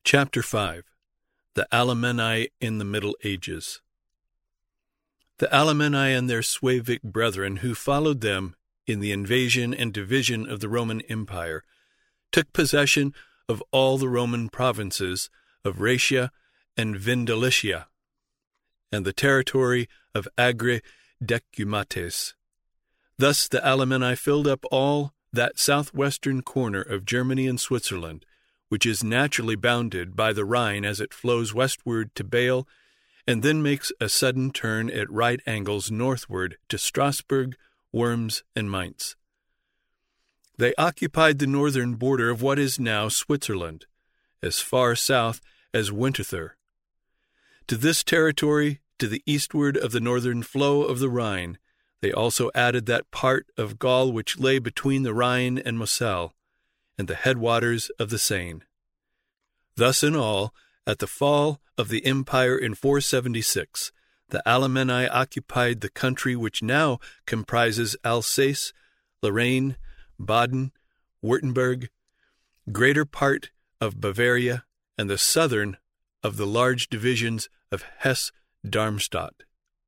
Chapter 5. The Alemanni in the Middle Ages. The Alemanni and their Suevic brethren who followed them in the invasion and division of the Roman Empire took possession of all the Roman provinces of Raetia and Vindelicia, and the territory of Agri Decumates. Thus the Alemanni filled up all that southwestern corner of Germany and Switzerland, which is naturally bounded by the Rhine as it flows westward to Bâle, and then makes a sudden turn at right angles northward to Strasbourg, Worms, and Mainz. They occupied the northern border of what is now Switzerland, as far south as Winterthur. To this territory, to the eastward of the northern flow of the Rhine, they also added that part of Gaul which lay between the Rhine and Moselle, and the headwaters of the Seine. Thus in all, at the fall of the empire in 476, the Alemanni occupied the country which now comprises Alsace, Lorraine, Baden, Württemberg, greater part of Bavaria, and the southern of the large divisions of Hesse-Darmstadt.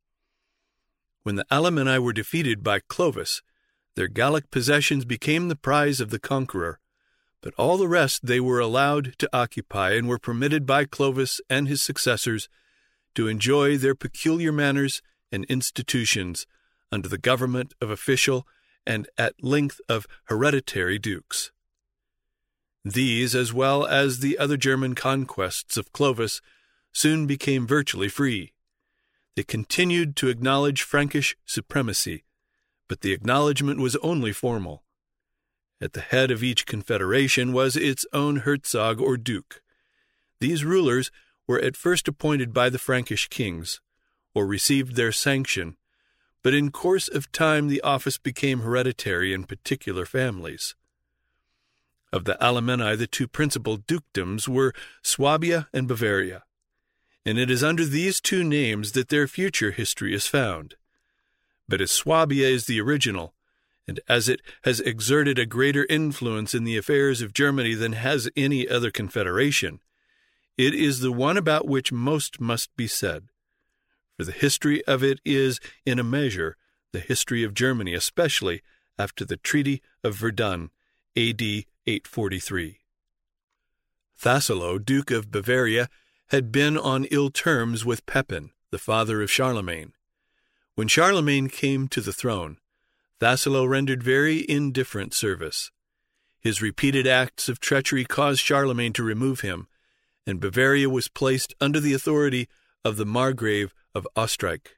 When the Alemanni were defeated by Clovis, their Gallic possessions became the prize of the conqueror, but all the rest they were allowed to occupy and were permitted by Clovis and his successors to enjoy their peculiar manners and institutions under the government of official and at length of hereditary dukes. These, as well as the other German conquests of Clovis, soon became virtually free. They continued to acknowledge Frankish supremacy, but the acknowledgment was only formal. At the head of each confederation was its own Herzog or Duke. These rulers were at first appointed by the Frankish kings, or received their sanction, but in course of time the office became hereditary in particular families. Of the Alemanni, the two principal dukedoms were Swabia and Bavaria, and it is under these two names that their future history is found. But as Swabia is the original, and as it has exerted a greater influence in the affairs of Germany than has any other confederation, it is the one about which most must be said. For the history of it is, in a measure, the history of Germany, especially after the Treaty of Verdun, A.D. 843. Tassilo, Duke of Bavaria, had been on ill terms with Pepin, the father of Charlemagne. When Charlemagne came to the throne, Tassilo rendered very indifferent service. His repeated acts of treachery caused Charlemagne to remove him, and Bavaria was placed under the authority of the Margrave of Oesterreich.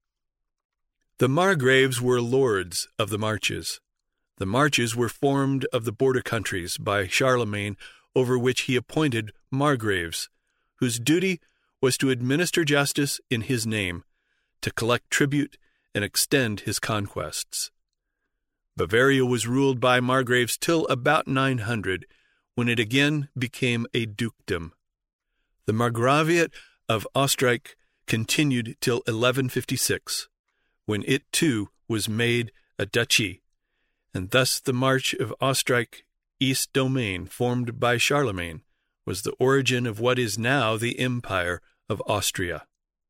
The Margraves were lords of the Marches. The Marches were formed of the border countries by Charlemagne, over which he appointed Margraves, whose duty was to administer justice in his name, to collect tribute, and extend his conquests. Bavaria was ruled by Margraves till about 900, when it again became a dukedom. The Margraviate of Oesterreich continued till 1156, when it too was made a duchy, and thus the March of Oesterreich East domain formed by Charlemagne was the origin of what is now the Empire of Austria.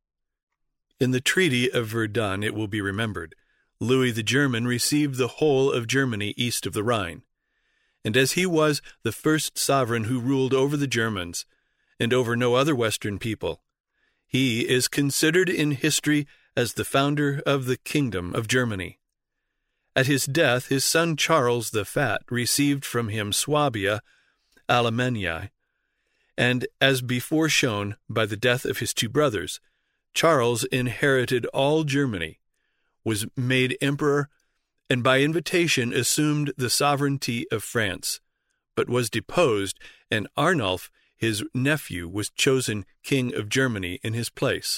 In the Treaty of Verdun, it will be remembered, Louis the German received the whole of Germany east of the Rhine, and as he was the first sovereign who ruled over the Germans and over no other Western people, he is considered in history as the founder of the Kingdom of Germany. At his death, his son Charles the Fat received from him Swabia, Alemannia, and as before shown by the death of his two brothers, Charles inherited all Germany, was made emperor, and by invitation assumed the sovereignty of France, but was deposed, and Arnulf, his nephew, was chosen king of Germany in his place.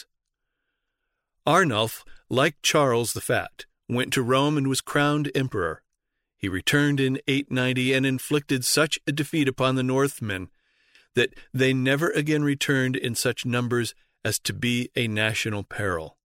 Arnulf, like Charles the Fat, went to Rome and was crowned emperor. He returned in 890 and inflicted such a defeat upon the Northmen that they never again returned in such numbers as to be a national peril.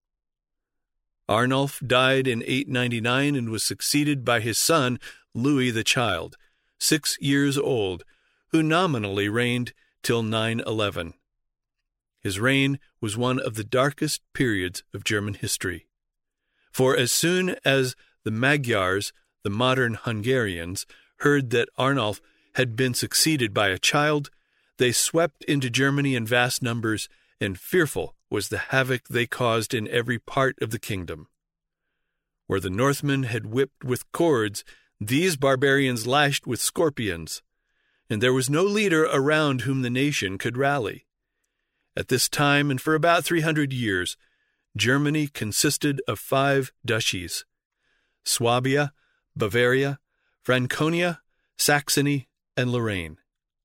Arnulf died in 899 and was succeeded by his son, Louis the Child, 6 years old, who nominally reigned till 911. His reign was one of the darkest periods of German history. For as soon as the Magyars, the modern Hungarians, heard that Arnulf had been succeeded by a child, they swept into Germany in vast numbers, and fearful was the havoc they caused in every part of the kingdom. Where the Northmen had whipped with cords, these barbarians lashed with scorpions, and there was no leader around whom the nation could rally. At this time, and for about 300 years, Germany consisted of 5 duchies: Swabia, Bavaria, Franconia, Saxony, and Lorraine.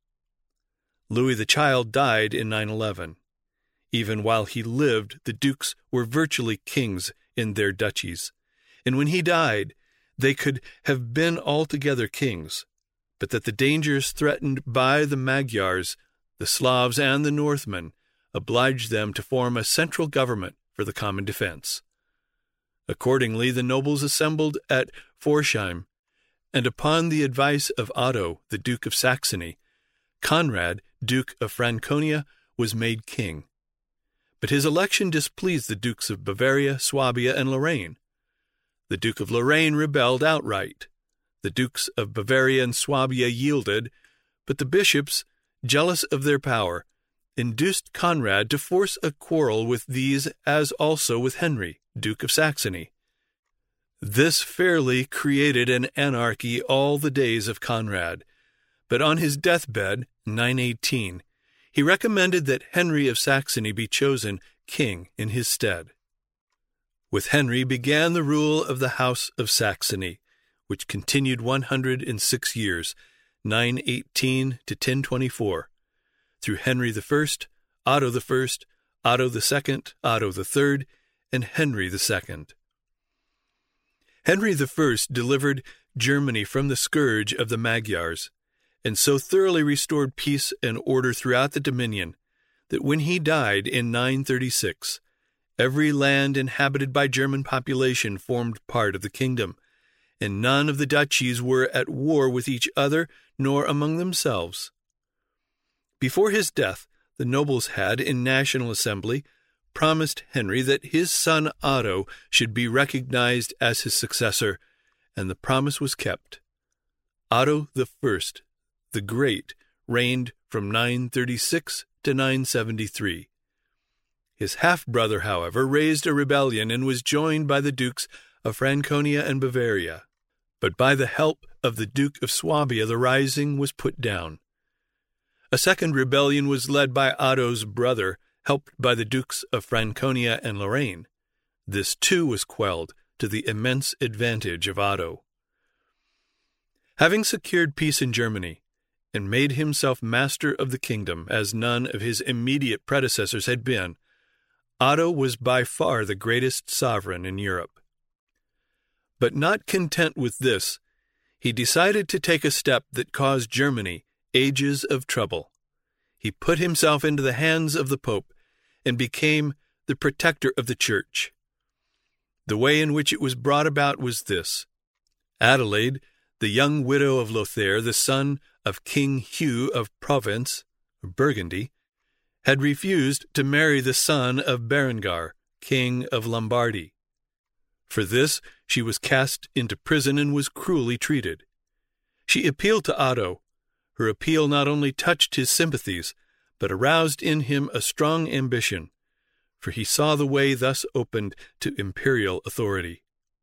Louis the Child died in 911. Even while he lived, the dukes were virtually kings in their duchies, and when he died, they could have been altogether kings, but that the dangers threatened by the Magyars, the Slavs, and the Northmen obliged them to form a central government for the common defense. Accordingly, the nobles assembled at Pforzheim, and upon the advice of Otto, the Duke of Saxony, Conrad, Duke of Franconia, was made king. But his election displeased the dukes of Bavaria, Swabia, and Lorraine. The Duke of Lorraine rebelled outright. The dukes of Bavaria and Swabia yielded, but the bishops, jealous of their power, induced Conrad to force a quarrel with these, as also with Henry, Duke of Saxony. This fairly created an anarchy all the days of Conrad, but on his deathbed, 918, he recommended that Henry of Saxony be chosen king in his stead. With Henry began the rule of the House of Saxony, which continued 106 years, 918 to 1024, through Henry I, Otto I, Otto II, Otto III, and Henry II. Henry I delivered Germany from the scourge of the Magyars, and so thoroughly restored peace and order throughout the dominion that when he died in 936, every land inhabited by German population formed part of the kingdom, and none of the duchies were at war with each other nor among themselves. Before his death, the nobles had, in National Assembly, promised Henry that his son Otto should be recognized as his successor, and the promise was kept. Otto I, the Great, reigned from 936 to 973. His half-brother, however, raised a rebellion and was joined by the dukes of Franconia and Bavaria. But by the help of the Duke of Swabia, the rising was put down. A second rebellion was led by Otto's brother, helped by the dukes of Franconia and Lorraine. This too was quelled, to the immense advantage of Otto. Having secured peace in Germany, and made himself master of the kingdom, as none of his immediate predecessors had been, Otto was by far the greatest sovereign in Europe. But not content with this, he decided to take a step that caused Germany ages of trouble. He put himself into the hands of the Pope and became the protector of the Church. The way in which it was brought about was this. Adelaide, the young widow of Lothair, the son of King Hugh of Provence, Burgundy, had refused to marry the son of Berengar, king of Lombardy. For this, she was cast into prison and was cruelly treated. She appealed to Otto. Her appeal not only touched his sympathies, but aroused in him a strong ambition, for he saw the way thus opened to imperial authority.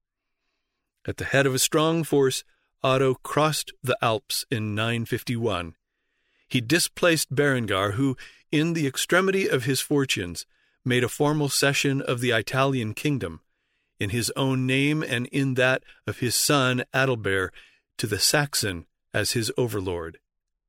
At the head of a strong force, Otto crossed the Alps in 951. He displaced Berengar, who, in the extremity of his fortunes, made a formal cession of the Italian kingdom, in his own name and in that of his son Adalbert, to the Saxon as his overlord.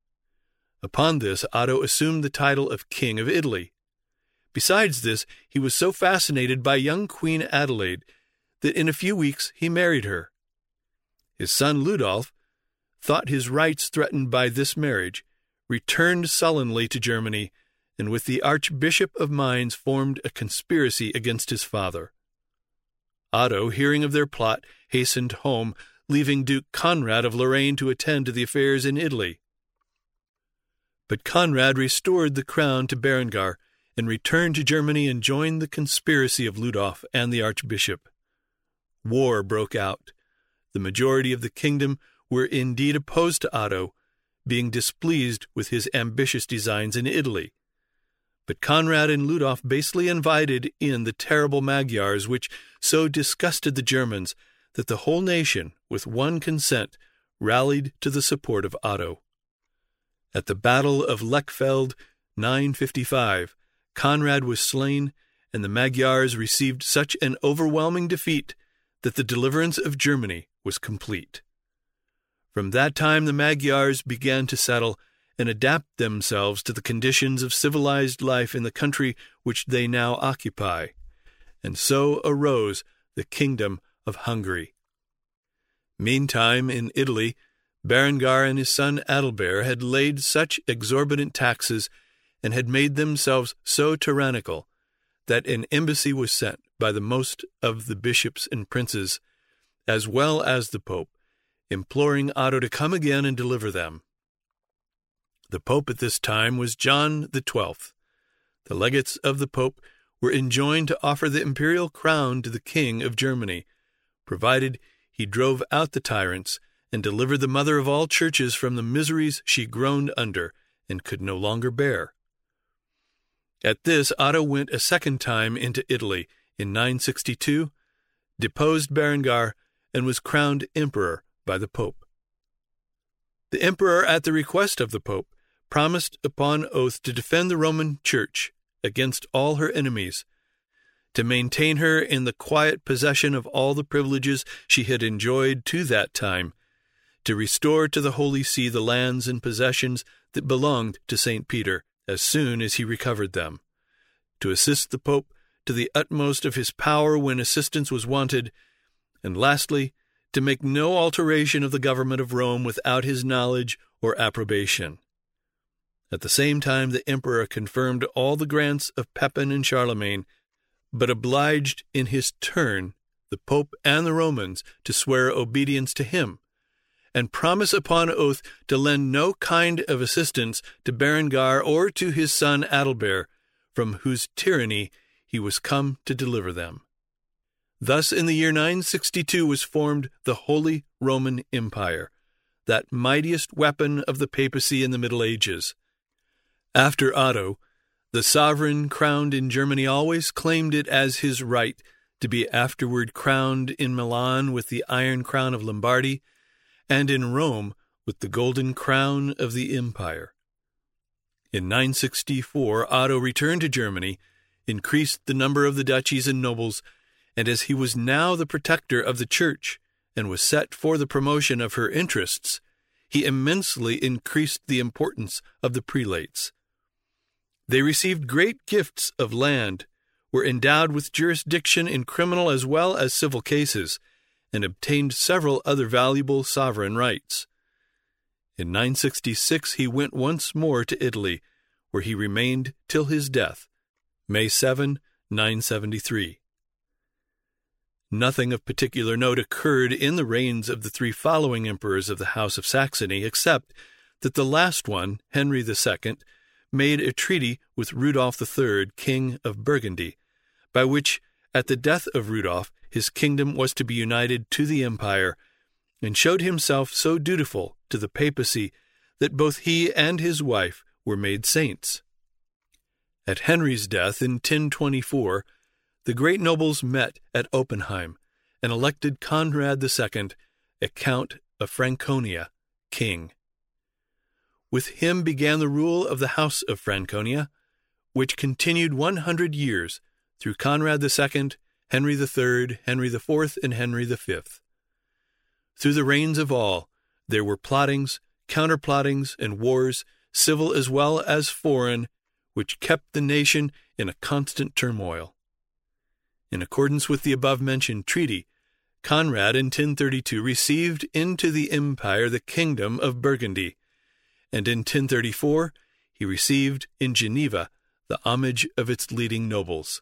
Upon this, Otto assumed the title of King of Italy. Besides this, he was so fascinated by young Queen Adelaide that in a few weeks he married her. His son Ludolf, thought his rights threatened by this marriage, returned sullenly to Germany, and with the Archbishop of Mainz formed a conspiracy against his father. Otto, hearing of their plot, hastened home, leaving Duke Conrad of Lorraine to attend to the affairs in Italy. But Conrad restored the crown to Berengar and returned to Germany and joined the conspiracy of Ludolf and the archbishop. War broke out. The majority of the kingdom were indeed opposed to Otto, being displeased with his ambitious designs in Italy. But Conrad and Ludolf basely invited in the terrible Magyars, which so disgusted the Germans that the whole nation, with one consent, rallied to the support of Otto. At the Battle of Lechfeld, 955, Conrad was slain, and the Magyars received such an overwhelming defeat that the deliverance of Germany was complete. From that time the Magyars began to settle and adapt themselves to the conditions of civilized life in the country which they now occupy, and so arose the Kingdom of Hungary. Meantime, in Italy, Berengar and his son Adalbert had laid such exorbitant taxes and had made themselves so tyrannical that an embassy was sent by the most of the bishops and princes, as well as the Pope, imploring Otto to come again and deliver them. The Pope at this time was John XII. The legates of the Pope were enjoined to offer the imperial crown to the King of Germany, provided he drove out the tyrants and delivered the mother of all churches from the miseries she groaned under and could no longer bear. At this, Otto went a second time into Italy in 962, deposed Berengar, and was crowned emperor by the Pope. The emperor, at the request of the Pope, promised upon oath to defend the Roman Church against all her enemies, to maintain her in the quiet possession of all the privileges she had enjoyed to that time, to restore to the Holy See the lands and possessions that belonged to St. Peter as soon as he recovered them, to assist the Pope to the utmost of his power when assistance was wanted, and lastly, to make no alteration of the government of Rome without his knowledge or approbation. At the same time, the emperor confirmed all the grants of Pepin and Charlemagne, but obliged in his turn the Pope and the Romans to swear obedience to him, and promise upon oath to lend no kind of assistance to Berengar or to his son Adalbert, from whose tyranny he was come to deliver them. Thus in the year 962 was formed the Holy Roman Empire, that mightiest weapon of the papacy in the Middle Ages. After Otto, the sovereign crowned in Germany always claimed it as his right to be afterward crowned in Milan with the iron crown of Lombardy, and in Rome with the golden crown of the empire. In 964, Otto returned to Germany, increased the number of the duchies and nobles, and as he was now the protector of the Church and was set for the promotion of her interests, he immensely increased the importance of the prelates. They received great gifts of land, were endowed with jurisdiction in criminal as well as civil cases, and obtained several other valuable sovereign rights. In 966 he went once more to Italy, where he remained till his death, May 7, 973. Nothing of particular note occurred in the reigns of the three following emperors of the House of Saxony, except that the last one, Henry II, made a treaty with Rudolf III, King of Burgundy, by which, at the death of Rudolf, his kingdom was to be united to the empire, and showed himself so dutiful to the papacy that both he and his wife were made saints. At Henry's death in 1024, the great nobles met at Oppenheim and elected Conrad II, a Count of Franconia, king. With him began the rule of the House of Franconia, which continued 100 years through Conrad II, Henry III, Henry IV, and Henry V. Through the reigns of all, there were plottings, counterplottings, and wars, civil as well as foreign, which kept the nation in a constant turmoil. In accordance with the above-mentioned treaty, Conrad in 1032 received into the empire the kingdom of Burgundy, and in 1034 he received in Geneva the homage of its leading nobles.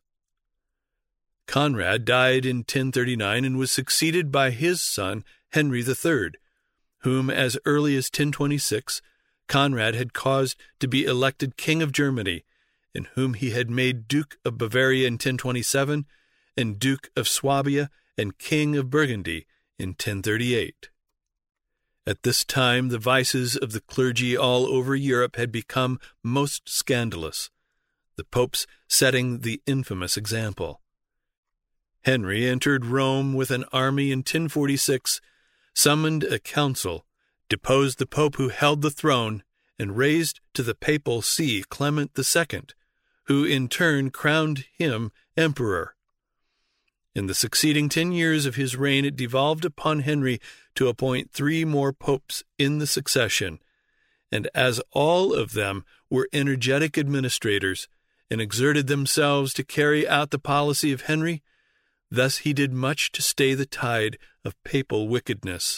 Conrad died in 1039 and was succeeded by his son Henry III, whom as early as 1026 Conrad had caused to be elected King of Germany, and whom he had made Duke of Bavaria in 1027, and Duke of Swabia and King of Burgundy in 1038. At this time, the vices of the clergy all over Europe had become most scandalous, the popes setting the infamous example. Henry entered Rome with an army in 1046, summoned a council, deposed the pope who held the throne, and raised to the papal see Clement II, who in turn crowned him emperor. In the succeeding 10 years of his reign, it devolved upon Henry to appoint 3 more popes in the succession, and as all of them were energetic administrators and exerted themselves to carry out the policy of Henry, thus he did much to stay the tide of papal wickedness.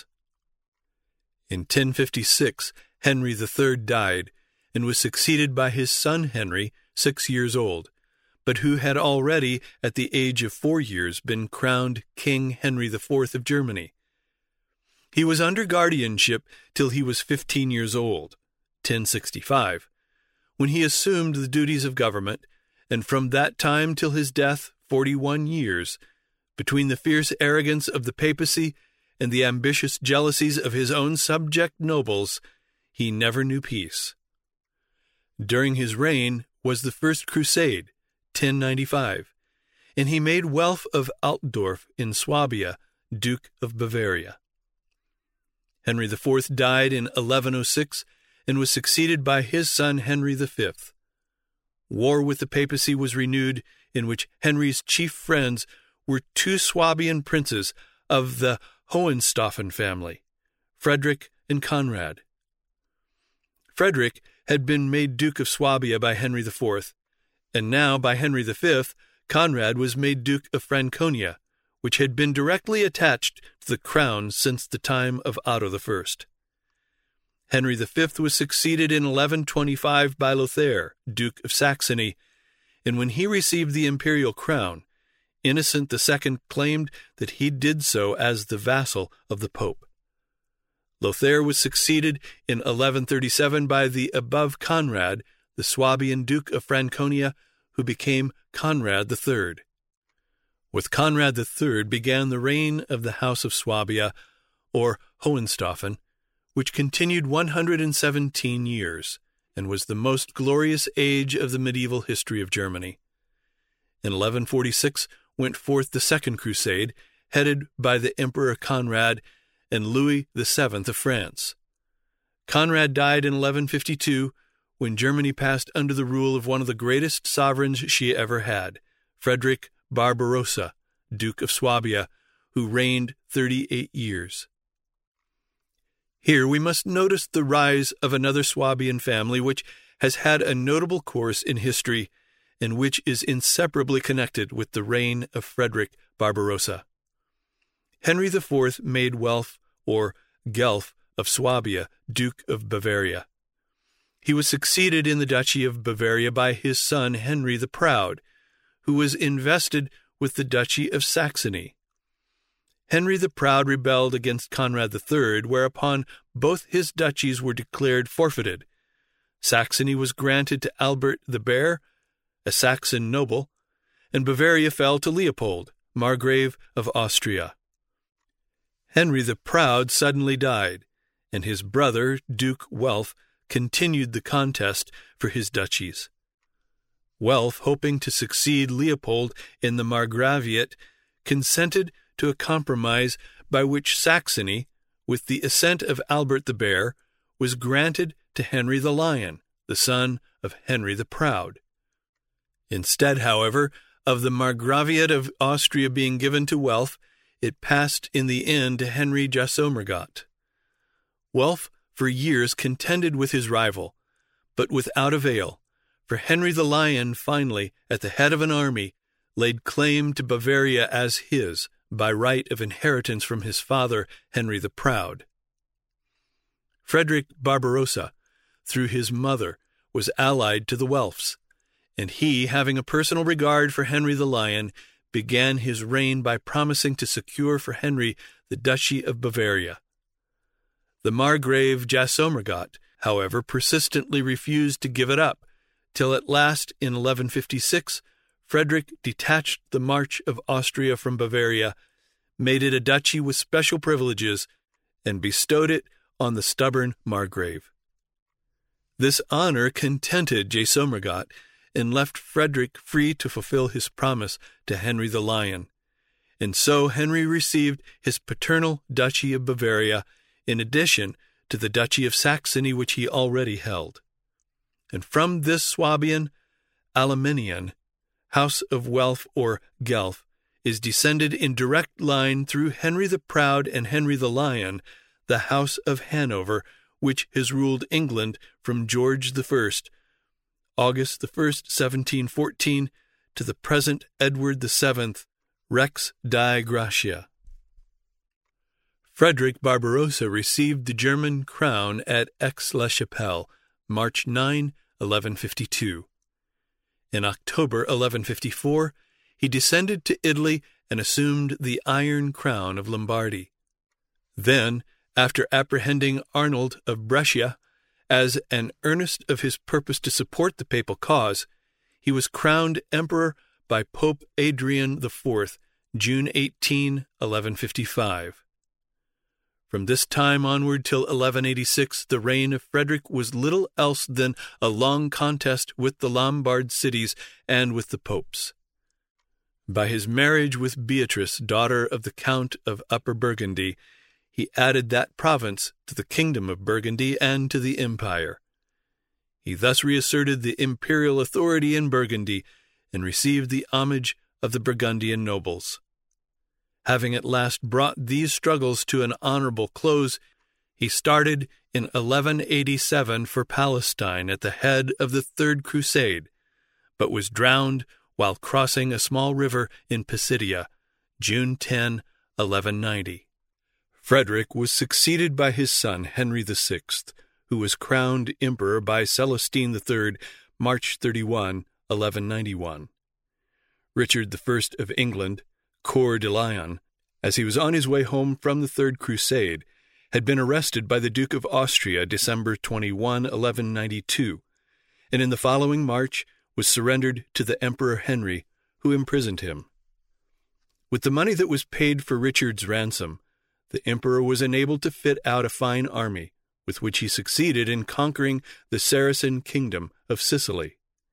In 1056, Henry III died, and was succeeded by his son Henry, 6 years old, but who had already, at the age of 4 years, been crowned King Henry IV of Germany. He was under guardianship till he was 15 years old, 1065, when he assumed the duties of government, and from that time till his death, 41 years, between the fierce arrogance of the papacy and the ambitious jealousies of his own subject nobles, he never knew peace. During his reign was the First Crusade, 1095, and he made Welf of Altdorf in Swabia Duke of Bavaria. Henry IV died in 1106 and was succeeded by his son Henry V. War with the papacy was renewed, in which Henry's chief friends were 2 Swabian princes of the Hohenstaufen family, Frederick and Conrad. Frederick had been made Duke of Swabia by Henry IV, and now by Henry V, Conrad was made Duke of Franconia, which had been directly attached to the crown since the time of Otto I. Henry V was succeeded in 1125 by Lothair, Duke of Saxony, and when he received the imperial crown, Innocent II claimed that he did so as the vassal of the Pope. Lothair was succeeded in 1137 by the above Conrad, the Swabian Duke of Franconia, who became Conrad III. With Conrad III began the reign of the House of Swabia, or Hohenstaufen, which continued 117 years, and was the most glorious age of the medieval history of Germany. In 1146 went forth the Second Crusade, headed by the Emperor Conrad and Louis VII of France. Conrad died in 1152, when Germany passed under the rule of one of the greatest sovereigns she ever had, Frederick Barbarossa, Duke of Swabia, who reigned 38 years. Here we must notice the rise of another Swabian family which has had a notable course in history and which is inseparably connected with the reign of Frederick Barbarossa. Henry IV made Welf, or Gelf, of Swabia, Duke of Bavaria. He was succeeded in the Duchy of Bavaria by his son Henry the Proud, who was invested with the Duchy of Saxony. Henry the Proud rebelled against Conrad III, whereupon both his duchies were declared forfeited. Saxony was granted to Albert the Bear, a Saxon noble, and Bavaria fell to Leopold, Margrave of Austria. Henry the Proud suddenly died, and his brother, Duke Welf, continued the contest for his duchies. Welf, hoping to succeed Leopold in the Margraviate, consented to a compromise by which Saxony, with the assent of Albert the Bear, was granted to Henry the Lion, the son of Henry the Proud. Instead, however, of the Margraviate of Austria being given to Welf, it passed in the end to Henry Jasomergott. Welf for years contended with his rival, but without avail, for Henry the Lion finally, at the head of an army, laid claim to Bavaria as his, by right of inheritance from his father, Henry the Proud. Frederick Barbarossa, through his mother, was allied to the Welfs, and he, having a personal regard for Henry the Lion, began his reign by promising to secure for Henry the Duchy of Bavaria. The Margrave Jasomergott, however, persistently refused to give it up, till at last, in 1156, Frederick detached the March of Austria from Bavaria, made it a duchy with special privileges, and bestowed it on the stubborn Margrave. This honor contented Jasomergott and left Frederick free to fulfill his promise to Henry the Lion, and so Henry received his paternal Duchy of Bavaria in addition to the Duchy of Saxony which he already held. And from this Swabian, Alemannian, House of Welf or Guelph, is descended in direct line through Henry the Proud and Henry the Lion, the House of Hanover, which has ruled England from George I, August 1, 1714, to the present Edward VII, Rex die Gratia. Frederick Barbarossa received the German crown at Aix-la-Chapelle, March 9, 1152. In October 1154, he descended to Italy and assumed the Iron Crown of Lombardy. Then, after apprehending Arnold of Brescia as an earnest of his purpose to support the papal cause, he was crowned emperor by Pope Adrian IV, June 18, 1155. From this time onward till 1186, the reign of Frederick was little else than a long contest with the Lombard cities and with the popes. By his marriage with Beatrice, daughter of the Count of Upper Burgundy, he added that province to the kingdom of Burgundy and to the empire. He thus reasserted the imperial authority in Burgundy and received the homage of the Burgundian nobles. Having at last brought these struggles to an honorable close, he started in 1187 for Palestine at the head of the Third Crusade, but was drowned while crossing a small river in Pisidia, June 10, 1190. Frederick was succeeded by his son Henry VI, who was crowned emperor by Celestine III, March 31, 1191. Richard I of England, Coeur de Lion, as he was on his way home from the Third Crusade, had been arrested by the Duke of Austria December 21, 1192, and in the following March was surrendered to the Emperor Henry, who imprisoned him. With the money that was paid for Richard's ransom, the emperor was enabled to fit out a fine army, with which he succeeded in conquering the Saracen kingdom of Sicily.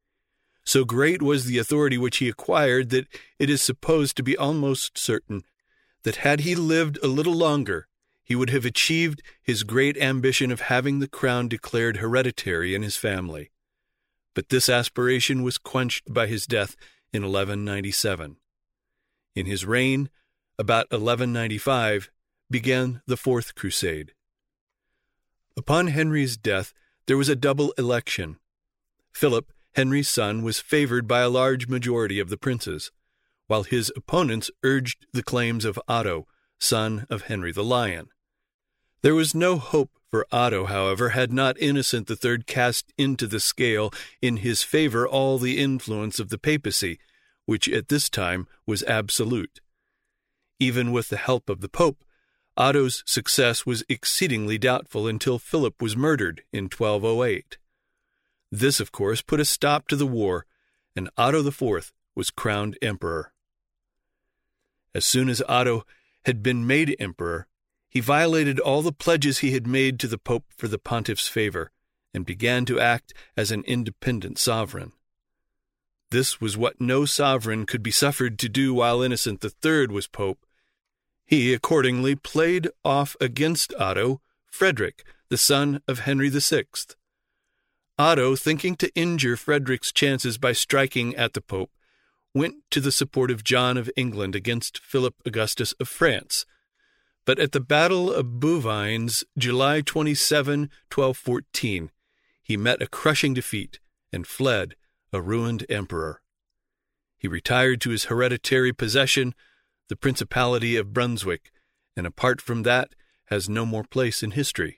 So great was the authority which he acquired that it is supposed to be almost certain that had he lived a little longer, he would have achieved his great ambition of having the crown declared hereditary in his family. But this aspiration was quenched by his death in 1197. In his reign, about 1195, began the Fourth Crusade. Upon Henry's death, there was a double election. Philip, Henry's son, was favored by a large majority of the princes, while his opponents urged the claims of Otto, son of Henry the Lion. There was no hope for Otto, however, had not Innocent III cast into the scale in his favor all the influence of the papacy, which at this time was absolute. Even with the help of the Pope, Otto's success was exceedingly doubtful until Philip was murdered in 1208. This, of course, put a stop to the war, and Otto IV was crowned emperor. As soon as Otto had been made emperor, he violated all the pledges he had made to the Pope for the pontiff's favor, and began to act as an independent sovereign. This was what no sovereign could be suffered to do while Innocent III was pope. He accordingly played off against Otto Frederick, the son of Henry VI. Otto, thinking to injure Frederick's chances by striking at the Pope, went to the support of John of England against Philip Augustus of France. But at the Battle of Bouvines, July 27, 1214, he met a crushing defeat and fled, a ruined emperor. He retired to his hereditary possession, the Principality of Brunswick, and apart from that, has no more place in history.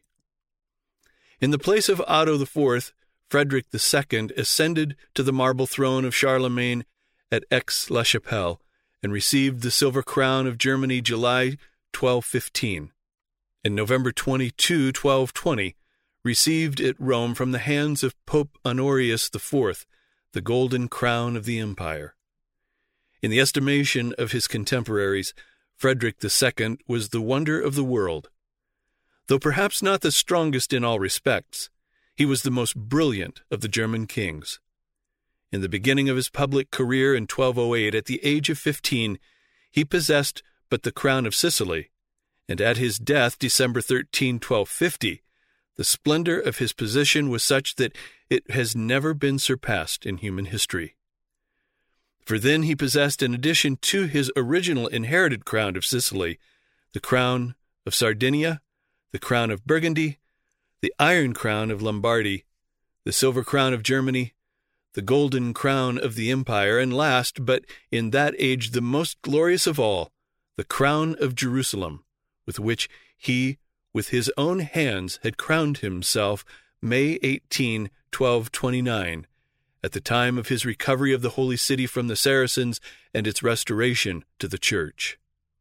In the place of Otto IV, Frederick II ascended to the marble throne of Charlemagne at Aix-la-Chapelle and received the silver crown of Germany July 1215, and November 22, 1220, received at Rome from the hands of Pope Honorius IV the golden crown of the empire. In the estimation of his contemporaries, Frederick II was the wonder of the world. Though perhaps not the strongest in all respects, he was the most brilliant of the German kings. In the beginning of his public career in 1208, at the age of 15, he possessed but the crown of Sicily, and at his death, December 13, 1250, the splendor of his position was such that it has never been surpassed in human history. For then he possessed, in addition to his original inherited crown of Sicily, the crown of Sardinia, the crown of Burgundy, the iron crown of Lombardy, the silver crown of Germany, the golden crown of the empire, and last, but in that age the most glorious of all, the crown of Jerusalem, with which he, with his own hands, had crowned himself May 18, 1229, at the time of his recovery of the Holy City from the Saracens and its restoration to the Church.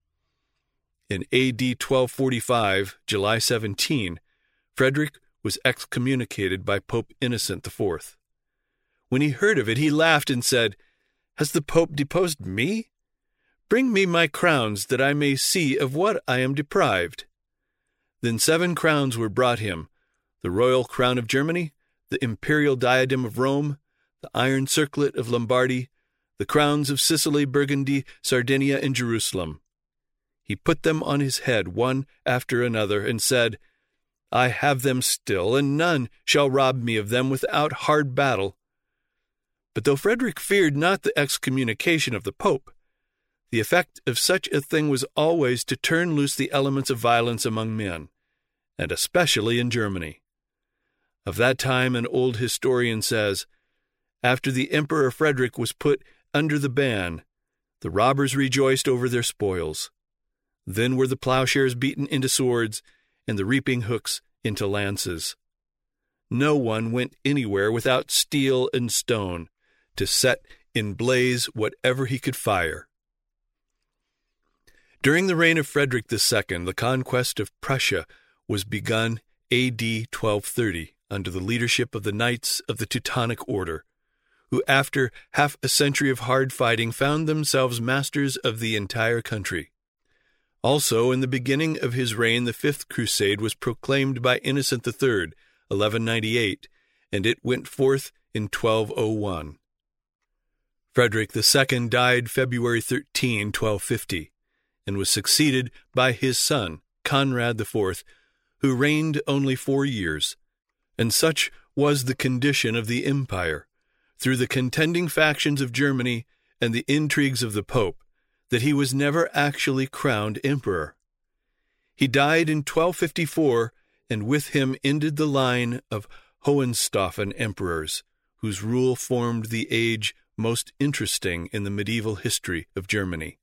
In A.D. 1245, July 17, Frederick was excommunicated by Pope Innocent IV. When he heard of it, he laughed and said, "Has the Pope deposed me? Bring me my crowns, that I may see of what I am deprived." Then 7 crowns were brought him, the royal crown of Germany, the imperial diadem of Rome, the iron circlet of Lombardy, the crowns of Sicily, Burgundy, Sardinia, and Jerusalem. He put them on his head one after another, and said, "I have them still, and none shall rob me of them without hard battle." But though Frederick feared not the excommunication of the Pope, the effect of such a thing was always to turn loose the elements of violence among men, and especially in Germany. Of that time an old historian says, "After the Emperor Frederick was put under the ban, the robbers rejoiced over their spoils. Then were the plowshares beaten into swords, and the reaping hooks into lances. No one went anywhere without steel and stone, to set in blaze whatever he could fire." During the reign of Frederick II, the conquest of Prussia was begun A.D. 1230 under the leadership of the Knights of the Teutonic Order, who after half a century of hard fighting found themselves masters of the entire country. Also, in the beginning of his reign, the Fifth Crusade was proclaimed by Innocent III, 1198, and it went forth in 1201. Frederick II died February 13, 1250, and was succeeded by his son, Conrad IV, who reigned only 4 years. And such was the condition of the empire, through the contending factions of Germany and the intrigues of the Pope, that he was never actually crowned emperor. He died in 1254, and with him ended the line of Hohenstaufen emperors, whose rule formed the age most interesting in the medieval history of Germany.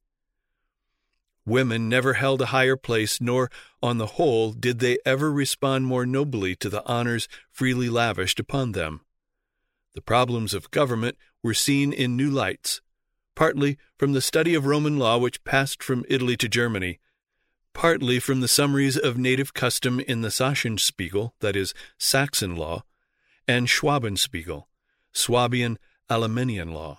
Women never held a higher place, nor, on the whole, did they ever respond more nobly to the honors freely lavished upon them. The problems of government were seen in new lights, partly from the study of Roman law which passed from Italy to Germany, partly from the summaries of native custom in the Sachsenspiegel, that is, Saxon law, and Schwabenspiegel, Swabian Alemannian law.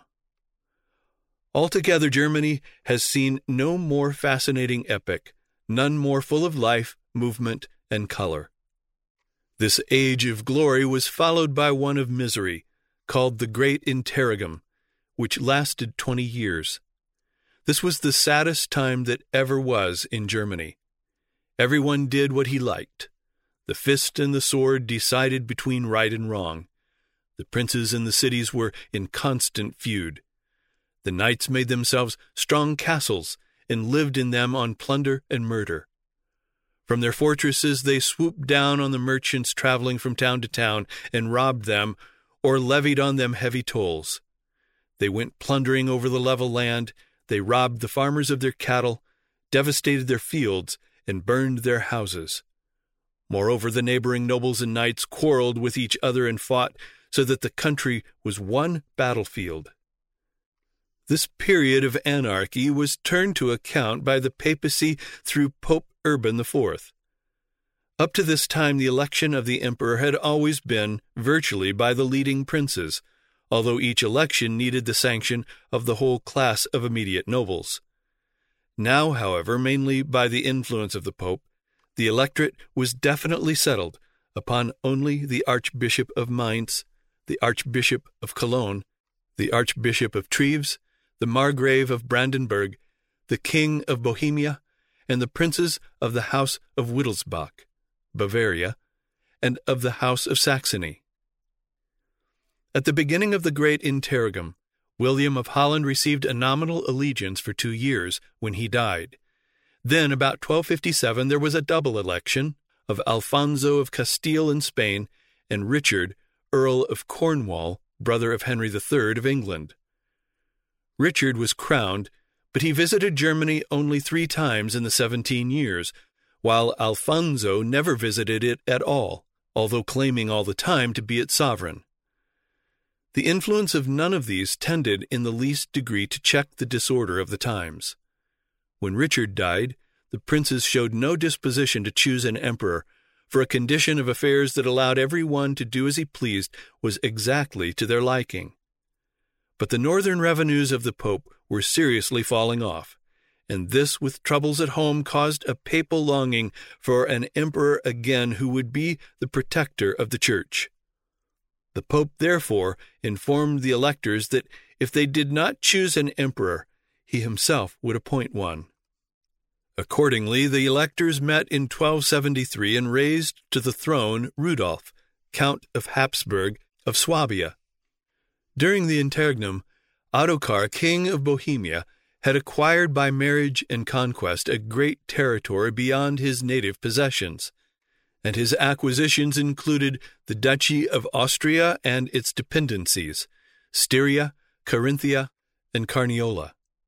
Altogether, Germany has seen no more fascinating epoch, none more full of life, movement, and color. This age of glory was followed by one of misery, called the Great Interregnum, which lasted 20 years. This was the saddest time that ever was in Germany. Everyone did what he liked. The fist and the sword decided between right and wrong. The princes in the cities were in constant feud. The knights made themselves strong castles and lived in them on plunder and murder. From their fortresses they swooped down on the merchants traveling from town to town and robbed them or levied on them heavy tolls. They went plundering over the level land. They robbed the farmers of their cattle, devastated their fields, and burned their houses. Moreover, the neighboring nobles and knights quarreled with each other and fought, so that the country was one battlefield. This period of anarchy was turned to account by the papacy through Pope Urban IV. Up to this time, the election of the emperor had always been virtually by the leading princes, although each election needed the sanction of the whole class of immediate nobles. Now, however, mainly by the influence of the Pope, the electorate was definitely settled upon only the Archbishop of Mainz, the Archbishop of Cologne, the Archbishop of Treves, the Margrave of Brandenburg, the King of Bohemia, and the princes of the House of Wittelsbach, Bavaria, and of the House of Saxony. At the beginning of the Great Interregnum, William of Holland received a nominal allegiance for 2 years when he died. Then, about 1257, there was a double election of Alfonso of Castile and Spain and Richard, Earl of Cornwall, brother of Henry III of England. Richard was crowned, but he visited Germany only 3 times in the 17 years, while Alfonso never visited it at all, although claiming all the time to be its sovereign. The influence of none of these tended in the least degree to check the disorder of the times. When Richard died, the princes showed no disposition to choose an emperor, for a condition of affairs that allowed every one to do as he pleased was exactly to their liking. But the northern revenues of the Pope were seriously falling off, and this, with troubles at home, caused a papal longing for an emperor again who would be the protector of the Church. The Pope therefore informed the electors that if they did not choose an emperor, he himself would appoint one. Accordingly, the electors met in 1273 and raised to the throne Rudolf, Count of Habsburg of Swabia. During the interregnum, Ottokar, King of Bohemia, had acquired by marriage and conquest a great territory beyond his native possessions, and his acquisitions included the Duchy of Austria and its dependencies, Styria, Carinthia, and Carniola.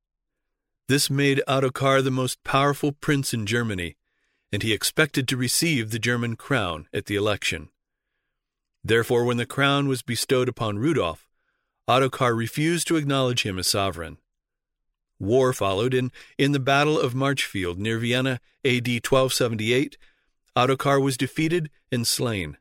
This made Ottokar the most powerful prince in Germany, and he expected to receive the German crown at the election. Therefore, when the crown was bestowed upon Rudolf, Ottokar refused to acknowledge him as sovereign. War followed, and in the Battle of Marchfield near Vienna, AD 1278, Ottokar was defeated and slain.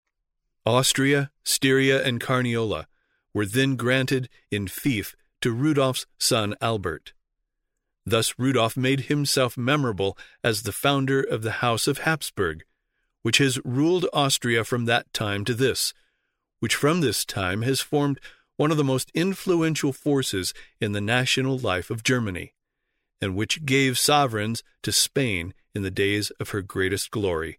Austria, Styria, and Carniola were then granted in fief to Rudolf's son Albert. Thus Rudolf made himself memorable as the founder of the House of Habsburg, which has ruled Austria from that time to this, which from this time has formed one of the most influential forces in the national life of Germany, and which gave sovereigns to Spain in the days of her greatest glory.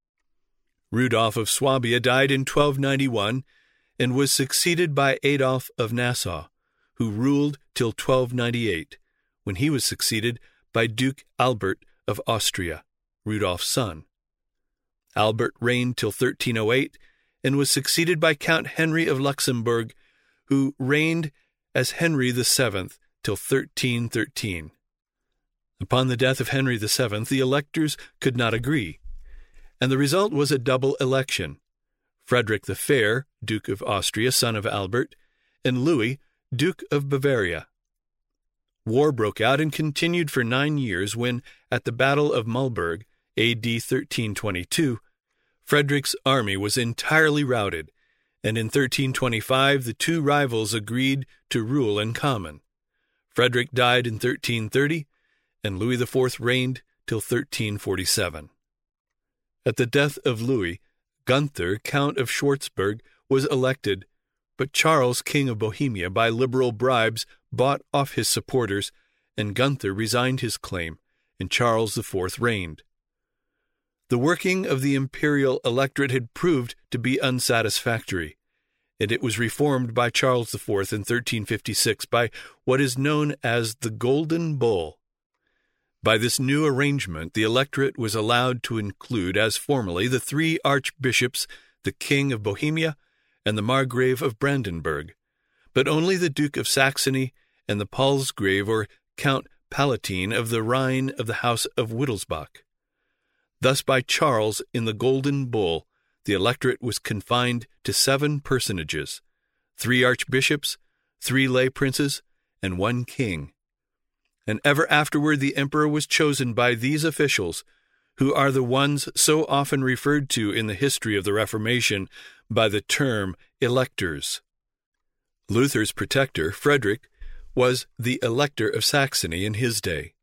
Rudolf of Swabia died in 1291 and was succeeded by Adolf of Nassau, who ruled till 1298, when he was succeeded by Duke Albert of Austria, Rudolf's son. Albert reigned till 1308 and was succeeded by Count Henry of Luxembourg, who reigned as Henry VII till 1313. Upon the death of Henry VII, the electors could not agree, and the result was a double election: Frederick the Fair, Duke of Austria, son of Albert, and Louis, Duke of Bavaria. War broke out and continued for 9 years when, at the Battle of Mulberg, A.D. 1322, Frederick's army was entirely routed, and in 1325 the two rivals agreed to rule in common. Frederick died in 1330, and Louis IV reigned till 1347. At the death of Louis, Gunther, Count of Schwarzburg, was elected, but Charles, King of Bohemia, by liberal bribes bought off his supporters, and Gunther resigned his claim, and Charles IV reigned. The working of the imperial electorate had proved to be unsatisfactory, and it was reformed by Charles IV in 1356 by what is known as the Golden Bull. By this new arrangement, the electorate was allowed to include, as formerly, the 3 archbishops, the King of Bohemia, and the Margrave of Brandenburg, but only the Duke of Saxony and the Palsgrave or Count Palatine of the Rhine of the House of Wittelsbach. Thus by Charles, in the Golden Bull, the electorate was confined to 7 personages, 3 archbishops, 3 lay princes, and 1 king. And ever afterward the emperor was chosen by these officials, who are the ones so often referred to in the history of the Reformation by the term electors. Luther's protector, Frederick, was the Elector of Saxony in his day.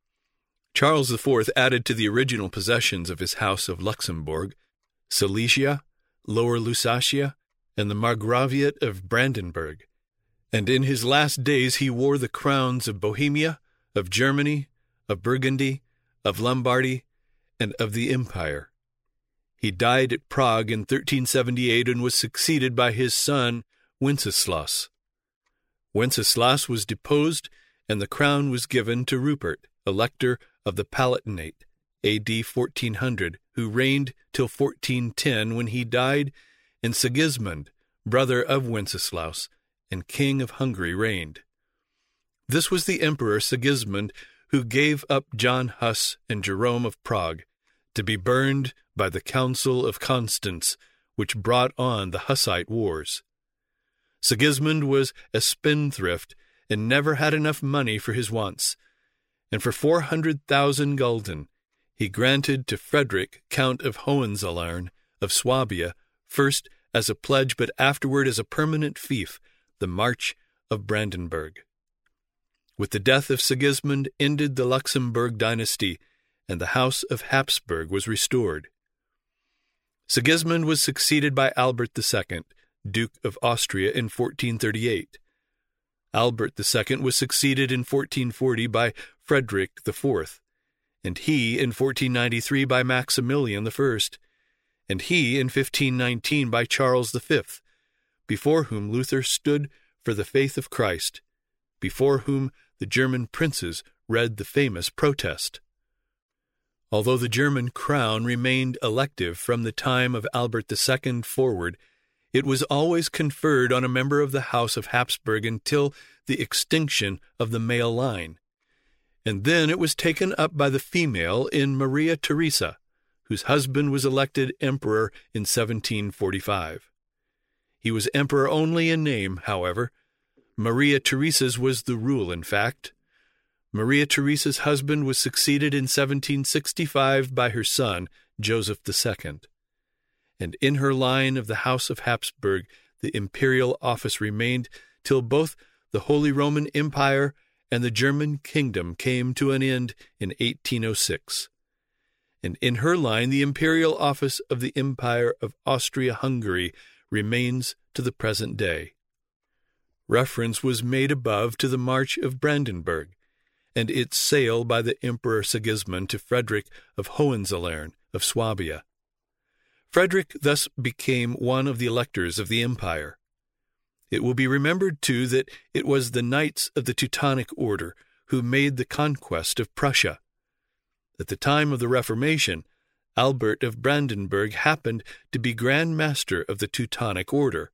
Charles IV added to the original possessions of his House of Luxembourg Silesia, Lower Lusatia, and the Margraviate of Brandenburg, and in his last days he wore the crowns of Bohemia, of Germany, of Burgundy, of Lombardy, and of the Empire. He died at Prague in 1378 and was succeeded by his son Wenceslaus. Wenceslaus was deposed, and the crown was given to Rupert, Elector of the Palatinate, A.D. 1400, who reigned till 1410, when he died, and Sigismund, brother of Wenceslaus, and King of Hungary, reigned. This was the Emperor Sigismund who gave up John Huss and Jerome of Prague to be burned by the Council of Constance, which brought on the Hussite Wars. Sigismund was a spendthrift and never had enough money for his wants, and for 400,000 gulden he granted to Frederick, Count of Hohenzollern of Swabia, first as a pledge but afterward as a permanent fief, the March of Brandenburg. With the death of Sigismund ended the Luxembourg dynasty, and the House of Habsburg was restored. Sigismund was succeeded by Albert II, Duke of Austria, in 1438. Albert II was succeeded in 1440 by Frederick IV, and he in 1493 by Maximilian I, and he in 1519 by Charles V, before whom Luther stood for the faith of Christ, before whom the German princes read the famous protest. Although the German crown remained elective from the time of Albert II forward, it was always conferred on a member of the House of Habsburg until the extinction of the male line, and then it was taken up by the female in Maria Theresa, whose husband was elected emperor in 1745. He was emperor only in name, however. Maria Theresa's was the rule, in fact. Maria Theresa's husband was succeeded in 1765 by her son, Joseph II. And in her line of the House of Habsburg the imperial office remained till both the Holy Roman Empire and the German kingdom came to an end in 1806. And in her line the imperial office of the Empire of Austria-Hungary remains to the present day. Reference was made above to the March of Brandenburg, and its sale by the Emperor Sigismund to Frederick of Hohenzollern of Swabia. Frederick thus became one of the electors of the empire. It will be remembered, too, that it was the Knights of the Teutonic Order who made the conquest of Prussia. At the time of the Reformation, Albert of Brandenburg happened to be Grand Master of the Teutonic Order.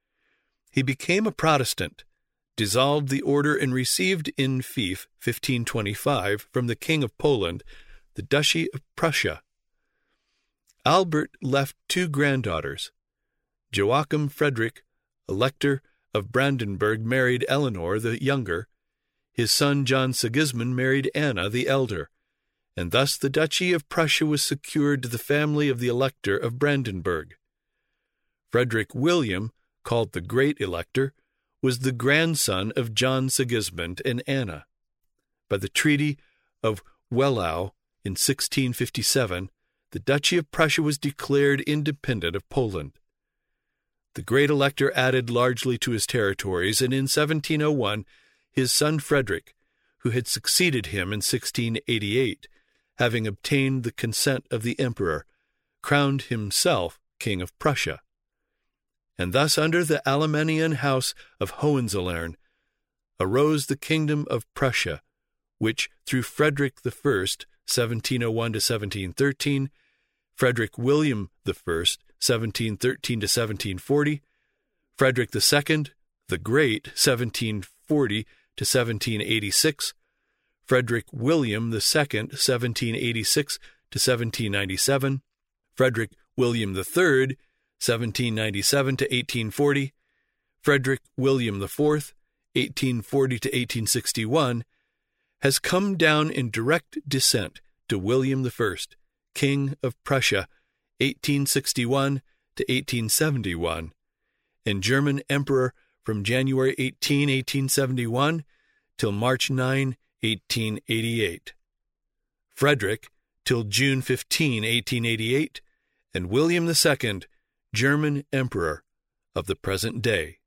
He became a Protestant, dissolved the order, and received in fief 1525 from the King of Poland the Duchy of Prussia. Albert left two granddaughters. Joachim Frederick, Elector of Brandenburg, married Eleanor the younger. His son John Sigismund married Anna the elder, and thus the Duchy of Prussia was secured to the family of the Elector of Brandenburg. Frederick William, called the Great Elector, was the grandson of John Sigismund and Anna. By the Treaty of Wehlau in 1657, the Duchy of Prussia was declared independent of Poland. The Great Elector added largely to his territories, and in 1701 his son Frederick, who had succeeded him in 1688, having obtained the consent of the emperor, crowned himself King of Prussia. And thus under the Alemannian House of Hohenzollern arose the Kingdom of Prussia, which through Frederick I, 1701 to 1713, Frederick William I, 1713 to 1740, Frederick II, the Great, 1740 to 1786, Frederick William II, 1786 to 1797, Frederick William III, 1797 to 1840, Frederick William IV, 1840 to 1861, has come down in direct descent to William I, King of Prussia, 1861 to 1871, and German Emperor from January 18, 1871 till March 9, 1888. Frederick till June 15, 1888, and William II, German Emperor of the present day.